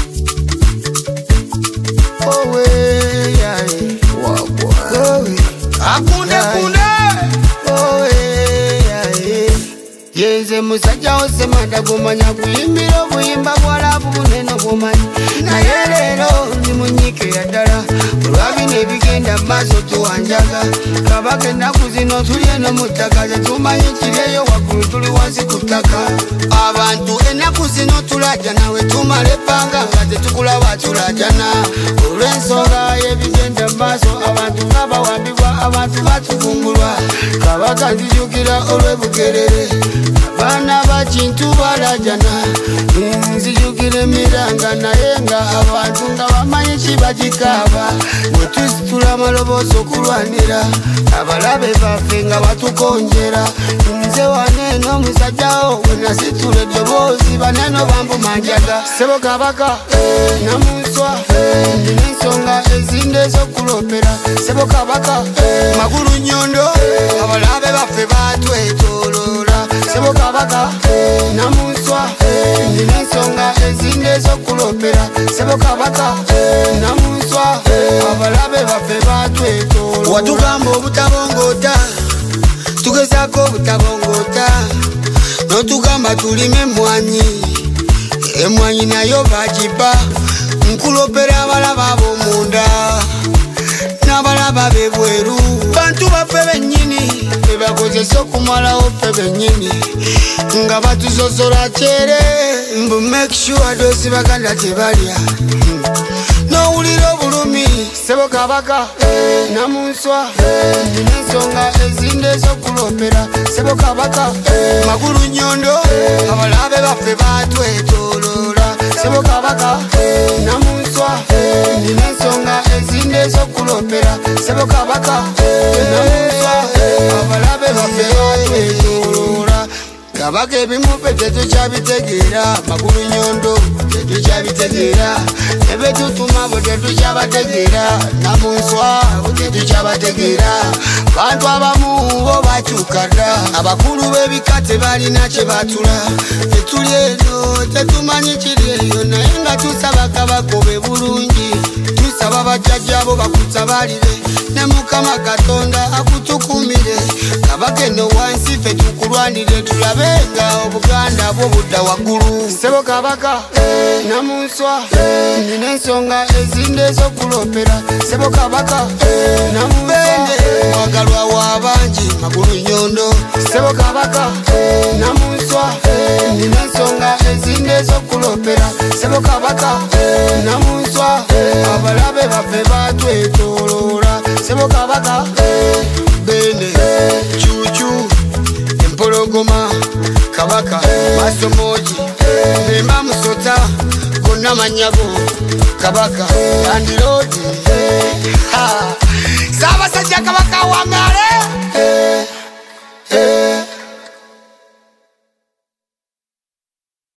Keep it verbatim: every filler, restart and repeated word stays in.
Owe yae wagwa owe akunde kunde owe yae yenze musajja ose manda gomanya kuyimbira obuyimba bwalabu bunene bwomanyi naye leero ndi munyike yaddala olwabino ebigenda maaso tuwanjaga kabaka ennaku zino tuli eno mu ttaka tetumanyi kiryeyo waggulu tuli wansi ku ttaka abantu ennaku zino tulaja nawe tumala ebbanga nga tetukulaba tulajana olw'ensonga y'ebigenda maaso abantu ng'abawambibwa abantu batuvungulwa kabaka nzijukira olw'ebugerere abaana bakintu balajana nzijukira emiranga naye nga abantu nga bamanyi kibagikaaba bwe tusitula amaloboozi okulwanira abalabe baffe nga batukonjera nze waneeno omusajjawo bwe nasitula eddoboozi baneeno bambumanjaga ssebo kabaka namunswa nina ensonga ezindi ez'okulopera ssebo kabaka magulu nnyondo abalabe baffe batwetooloola ssebo kabaka namunswa nina ensonga ezindi ez'okulopera ssebo kabaka namunswa abalabe baffe batwetooloola watugamba obutabongoota tugezaako obutabongoota n'otugamba tulime emmwanyi emmwanyi nayo bagiba nkulopera abalaba ab'omunda n'abalaba b'ebweru bantu baffe bennyini bebakozesa okumalawo ffe bennyini nga batusosola kyere mbu make sure doosi baganda tebalya n'owulira obulumi ssebo kabaka namunswa nina ensonga ezindi ez'okulopera ssebo kabaka magulu nnyondo abalabe baffe batwetooloola ssebo kabaka namunswa nina ensonga ezindi ez'okulopera ssebo kabaka namunswa abalabe baffe batwetooloola kabaka ebimu ffe tetukyabitegeera magulu nnyondo tetukyabitegeera ebetutuma bwe tetukyabategeera namunswa bwe tetukyabategeera bantu abamu bo bakyuka dda abakulu b'ebika tebalina kye batula tetuli eno tetumanyi kiri eyo naye nga tusaba kabakobe bulungi tusaba bajjajjabo bakutabalire ne mukama katonda akutukumire kabaka eno wansi ffe tukulwanire tulabe nga obuganda bwo budda waggulu ssebo kabaka namunswa nina ensonga ezindi ez'okulopera ssebo kabaka namunswa mwagalwa w'abangi magulu nnyondo ssebo kabaka namunswa nina ensonga ezindi ez'okulopera ssebo kabaka namunswa abalabe baffe batwetooloola ssebo kabaka bene cuucu empologoma kabaka masomoji mbemba musota gonna manyago kabaka andirodi saabasajja kabaka wangale